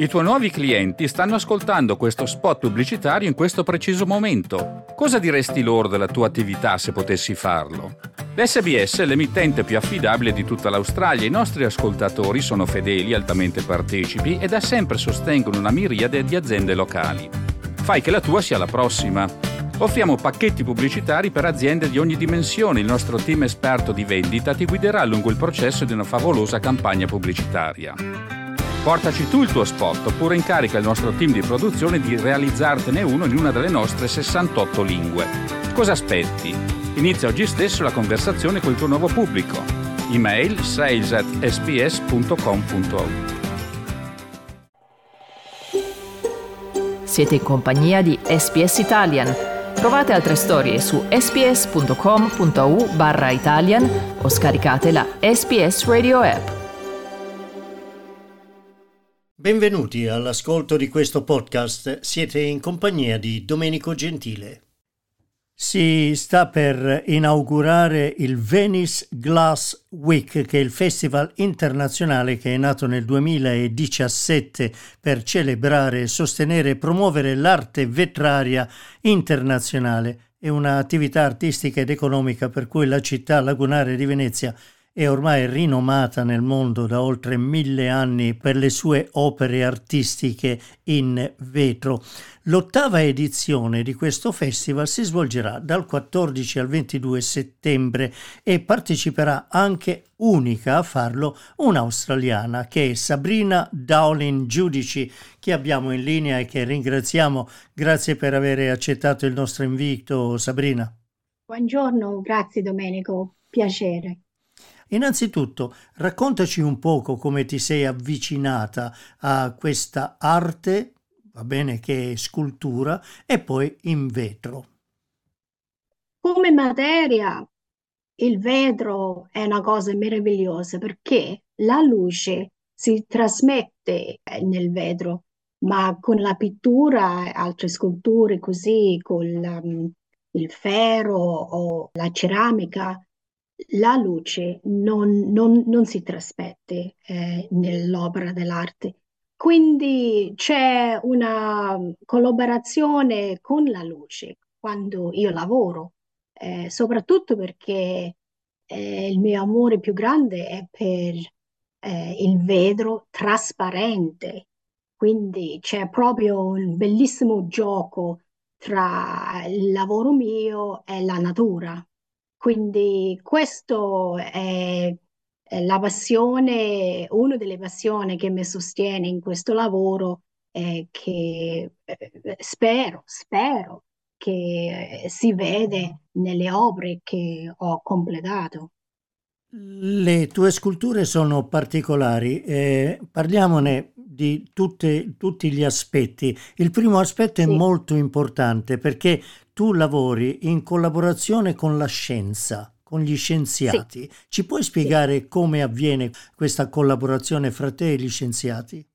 I tuoi nuovi clienti stanno ascoltando questo spot pubblicitario in questo preciso momento. Cosa diresti loro della tua attività se potessi farlo? L'SBS è l'emittente più affidabile di tutta l'Australia. I nostri ascoltatori sono fedeli, altamente partecipi e da sempre sostengono una miriade di aziende locali. Fai che la tua sia la prossima. Offriamo pacchetti pubblicitari per aziende di ogni dimensione. Il nostro team esperto di vendita ti guiderà lungo il processo di una favolosa campagna pubblicitaria. Portaci tu il tuo spot oppure incarica il nostro team di produzione di realizzartene uno in una delle nostre 68 lingue. Cosa aspetti? Inizia oggi stesso la conversazione col tuo nuovo pubblico. Email sales@sbs.com.au. Siete in compagnia di SBS Italian. Trovate altre storie su sbs.com.au/Italian o scaricate la SBS Radio app. Benvenuti all'ascolto di questo podcast. Siete in compagnia di Domenico Gentile. Si sta per inaugurare il Venice Glass Week, che è il festival internazionale che è nato nel 2017 per celebrare, sostenere e promuovere l'arte vetraria internazionale. È un'attività artistica ed economica per cui la città lagunare di Venezia è ormai rinomata nel mondo da oltre 1000 anni per le sue opere artistiche in vetro. L'ottava edizione di questo festival si svolgerà dal 14 al 22 settembre e parteciperà anche, unica a farlo, un'australiana che è Sabrina Dowling Giudici, che abbiamo in linea e che ringraziamo. Grazie per aver accettato il nostro invito, Sabrina. Buongiorno, grazie Domenico, piacere. Innanzitutto, raccontaci un poco come ti sei avvicinata a questa arte, va bene che è scultura, e poi in vetro. Come materia, il vetro è una cosa meravigliosa perché la luce si trasmette nel vetro, ma con la pittura e altre sculture così, con il ferro o la ceramica, la luce non si trasmette nell'opera dell'arte. Quindi c'è una collaborazione con la luce quando io lavoro, soprattutto perché il mio amore più grande è per il vetro trasparente. Quindi c'è proprio un bellissimo gioco tra il lavoro mio e la natura. Quindi questo è la passione, una delle passioni che mi sostiene in questo lavoro, che spero che si vede nelle opere che ho completato. Le tue sculture sono particolari, parliamone di tutti gli aspetti. Il primo aspetto è Sì. molto importante perché tu lavori in collaborazione con la scienza, con gli scienziati. Ci puoi spiegare come avviene questa collaborazione fra te e gli scienziati?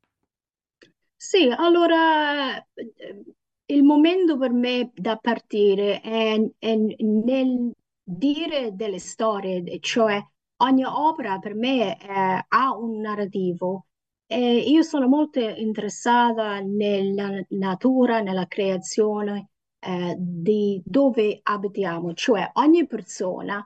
Sì, allora il momento per me da partire è nel dire delle storie, cioè ogni opera per me ha un narrativo e io sono molto interessata nella natura, nella creazione di dove abitiamo, cioè ogni persona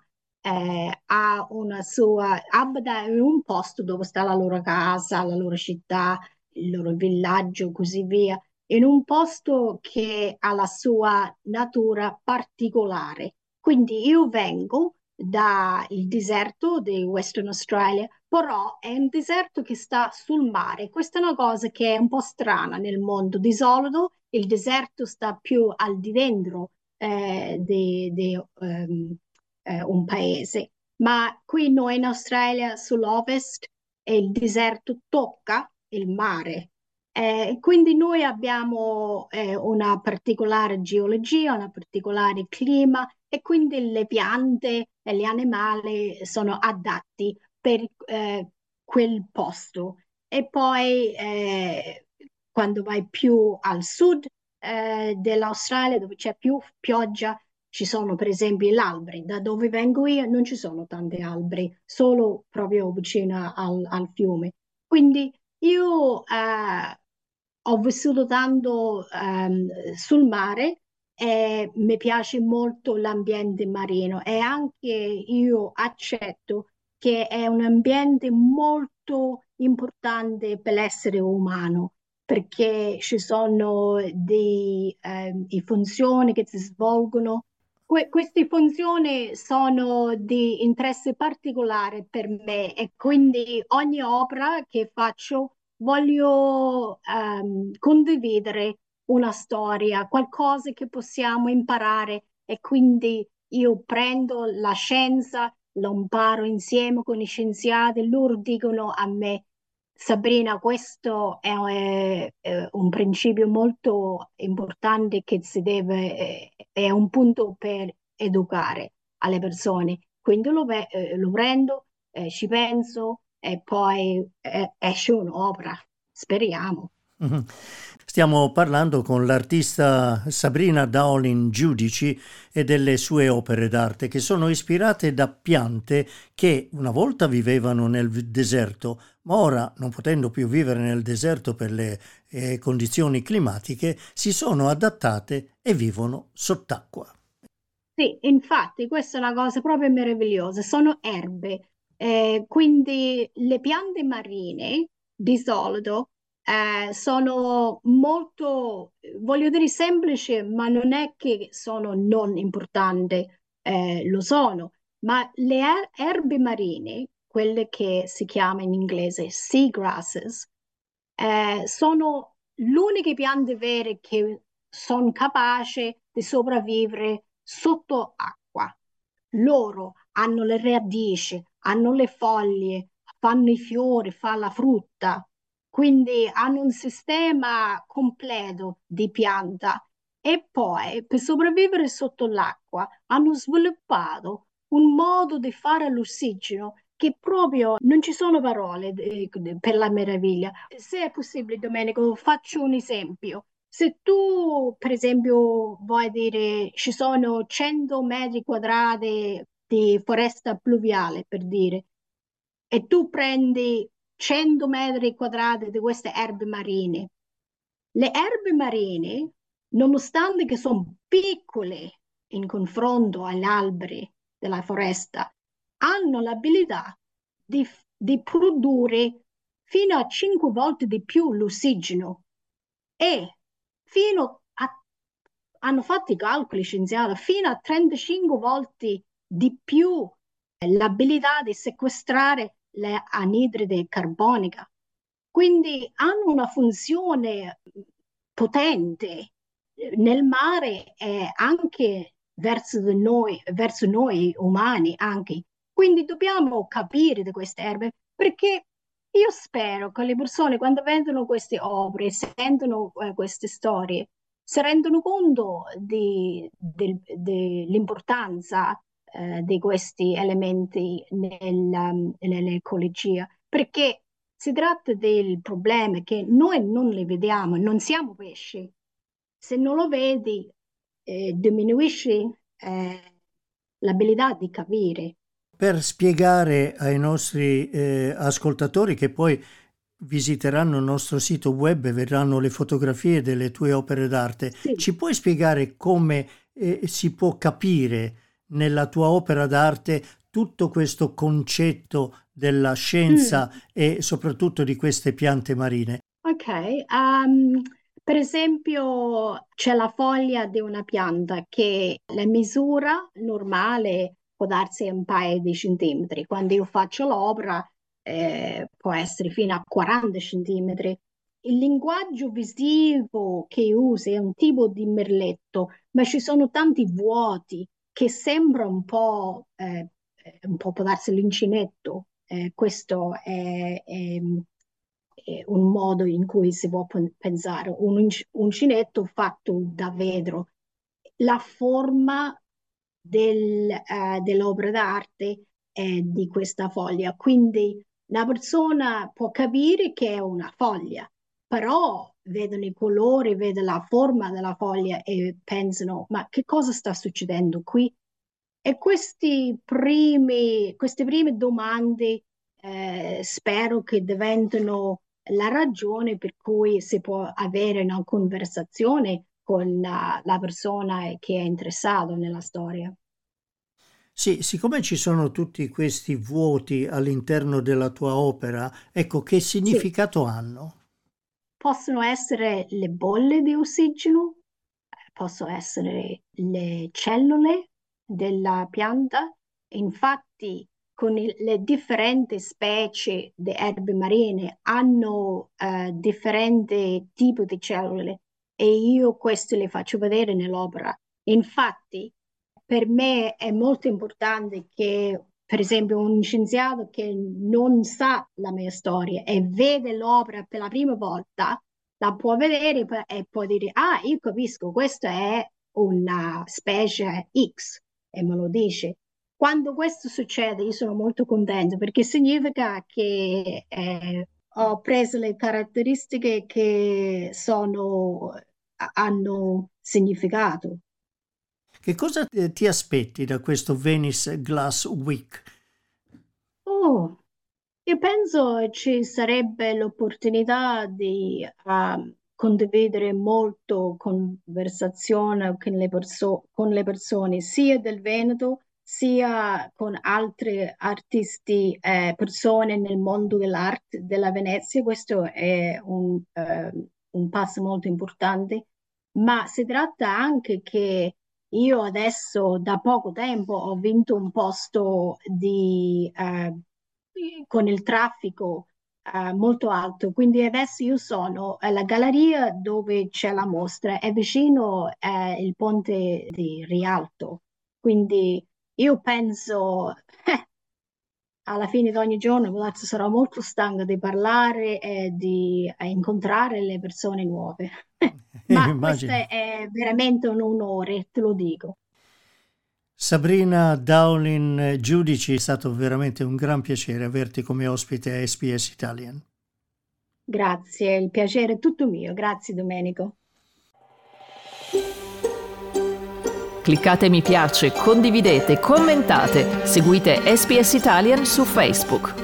ha una sua, abita in un posto dove sta la loro casa, la loro città, il loro villaggio, così via, in un posto che ha la sua natura particolare. Quindi io vengo dal deserto di Western Australia, però è un deserto che sta sul mare. Questa è una cosa che è un po' strana nel mondo. Di solito il deserto sta più al di dentro di un paese, ma qui noi in Australia sull'ovest il deserto tocca il mare. Quindi noi abbiamo una particolare geologia, un particolare clima e quindi le piante e gli animali sono adatti per quel posto. E poi quando vai più al sud dell'Australia, dove c'è più pioggia, ci sono per esempio gli alberi. Da dove vengo io non ci sono tanti alberi, solo proprio vicino al fiume. Quindi io ho vissuto tanto sul mare e mi piace molto l'ambiente marino e anche io accetto che è un ambiente molto importante per l'essere umano perché ci sono di funzioni che si svolgono. Queste funzioni sono di interesse particolare per me e quindi ogni opera che faccio voglio condividere una storia, qualcosa che possiamo imparare e quindi io prendo la scienza, lo imparo insieme con gli scienziati, loro dicono a me, Sabrina, questo è un principio molto importante che si deve, è un punto per educare alle persone. Quindi lo prendo, ci penso e poi esce un'opera, speriamo. Mhm. Stiamo parlando con l'artista Sabrina Dowling Giudici e delle sue opere d'arte che sono ispirate da piante che una volta vivevano nel deserto, ma ora, non potendo più vivere nel deserto per le condizioni climatiche, si sono adattate e vivono sott'acqua. Sì, infatti, questa è una cosa proprio meravigliosa. Sono erbe, quindi le piante marine di solito sono molto, voglio dire, semplici, ma non è che sono non importanti, lo sono. Ma le erbe marine, quelle che si chiama in inglese seagrasses, sono l'unica piante vere che sono capaci di sopravvivere sotto acqua. Loro hanno le radici, hanno le foglie, fanno i fiori, fanno la frutta, quindi hanno un sistema completo di pianta e poi per sopravvivere sotto l'acqua hanno sviluppato un modo di fare l'ossigeno che proprio non ci sono parole per la meraviglia. Se è possibile, Domenico, faccio un esempio. Se tu, per esempio, vuoi dire ci sono 100 metri quadrati di foresta pluviale, per dire, e tu prendi 100 metri quadrati di queste erbe marine, le erbe marine, nonostante che sono piccole in confronto agli alberi della foresta, hanno l'abilità di produrre fino a 5 volte di più l'ossigeno e fino a, hanno fatto i calcoli scienziati, fino a 35 volte di più l'abilità di sequestrare l'anidride carbonica. Quindi hanno una funzione potente nel mare e anche verso noi umani anche. Quindi dobbiamo capire di queste erbe perché io spero che le persone quando vedono queste opere, sentono queste storie, si rendono conto dell'importanza di questi elementi nell'ecologia, perché si tratta del problema che noi non li vediamo, non siamo pesci. Se non lo vedi, diminuisci l'abilità di capire. Per spiegare ai nostri ascoltatori che poi visiteranno il nostro sito web e vedranno le fotografie delle tue opere d'arte, Sì. ci puoi spiegare come si può capire nella tua opera d'arte tutto questo concetto della Mm. scienza e soprattutto di queste piante marine? Ok, per esempio c'è la foglia di una pianta che la misura normale può darsi un paio di centimetri. Quando io faccio l'opera può essere fino a 40 centimetri. Il linguaggio visivo che usi è un tipo di merletto, ma ci sono tanti vuoti che sembra un po' può darsi l'uncinetto. Questo è un modo in cui si può pensare un uncinetto fatto da vetro. La forma dell'opera d'arte è di questa foglia, quindi la persona può capire che è una foglia, però vedono i colori, vedono la forma della foglia e pensano, ma che cosa sta succedendo qui? E queste prime domande spero che diventino la ragione per cui si può avere una conversazione con la persona che è interessato nella storia. Sì, siccome ci sono tutti questi vuoti all'interno della tua opera, ecco, che Sì, significato hanno? possono essere le bolle di ossigeno, possono essere le cellule della pianta. Infatti, con le differenti specie di erbe marine hanno differenti tipi di cellule e io questo le faccio vedere nell'opera. Infatti, per me è molto importante che, per esempio, un scienziato che non sa la mia storia e vede l'opera per la prima volta, la può vedere e può dire, ah, io capisco, questa è una specie X e me lo dice. Quando questo succede, io sono molto contenta perché significa che ho preso le caratteristiche che hanno significato. Che cosa ti aspetti da questo Venice Glass Week? Oh, io penso ci sarebbe l'opportunità di condividere molto conversazione con le persone sia del Veneto sia con altri artisti, persone nel mondo dell'arte della Venezia. Questo è un passo molto importante, ma si tratta anche che io adesso da poco tempo ho vinto un posto con il traffico molto alto, quindi adesso io sono alla galleria dove c'è la mostra, è vicino il ponte di Rialto, quindi io penso alla fine di ogni giorno forse sarò molto stanca di parlare e di incontrare le persone nuove. Ma questo Immagino. è veramente un onore, te lo dico. Sabrina Dowling Giudici, è stato veramente un gran piacere averti come ospite a SBS Italian. Grazie, il piacere è tutto mio. Grazie, Domenico. Cliccate mi piace, condividete, commentate, seguite SBS Italian su Facebook.